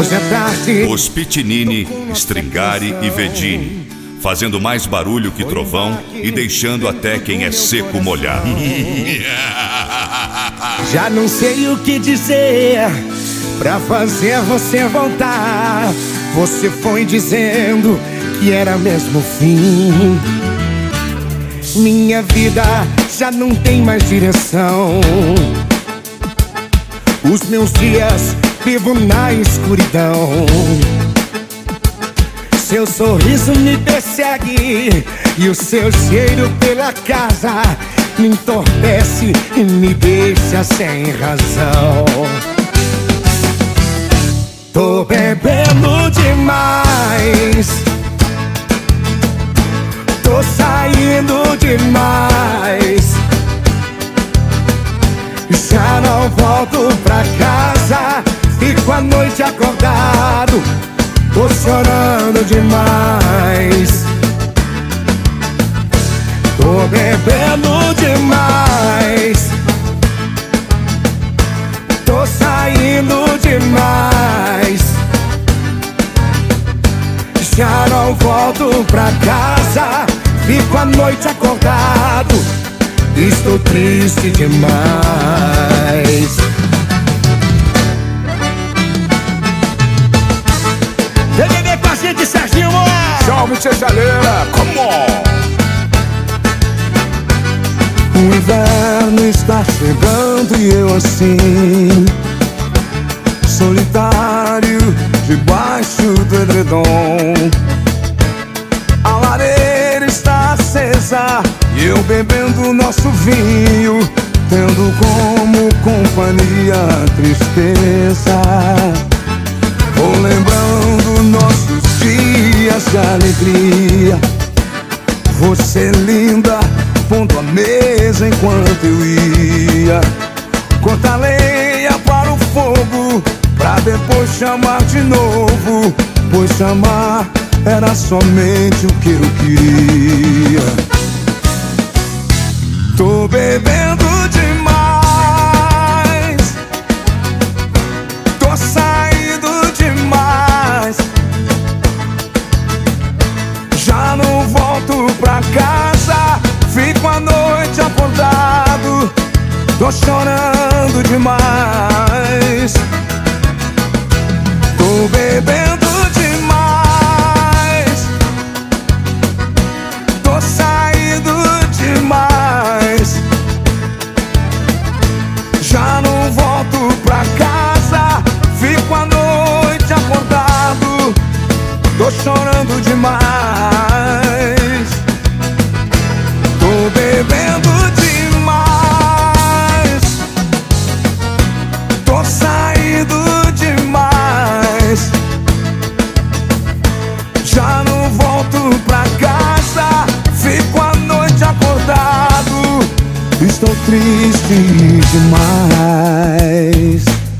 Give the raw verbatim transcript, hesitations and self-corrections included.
Hoje é tarde. Os Pitinini, Stringari e Vedini, fazendo mais barulho que trovão e deixando até quem é seco molhar. Já não sei o que dizer pra fazer você voltar. Você foi dizendo que era mesmo o fim. Minha vida já não tem mais direção. Os meus dias vivo na escuridão. Seu sorriso me persegue e o seu cheiro pela casa me entorpece e me deixa sem razão. Tô bebendo demais, tô saindo demais, já não volto pra casa, fico a noite acordado, tô chorando demais. Tô bebendo demais, tô saindo demais, já não volto pra casa, fico a noite acordado, estou triste demais. Vem beber com a gente, Serginho! Salve, Chechaleira, come on! O inverno está chegando e eu assim, solitário, debaixo do edredom. A lareira está acesa e eu bebendo nosso vinho, tendo como companhia a tristeza. Vou lembrando nossos dias de alegria, você linda, pondo a mesa enquanto eu ia cortar lenha para o fogo, pra depois chamar de novo, pois chamar era somente o que eu queria. Tô bebendo demais, tô saindo demais, já não volto pra casa, fico a noite acordado, tô chorando demais. Tô bebendo demais, tô saindo demais, já não volto pra casa, fico a noite acordado, tô chorando demais. Tô bebendo demais, tô saindo demais, já não volto pra casa, fico a noite acordado, estou triste demais.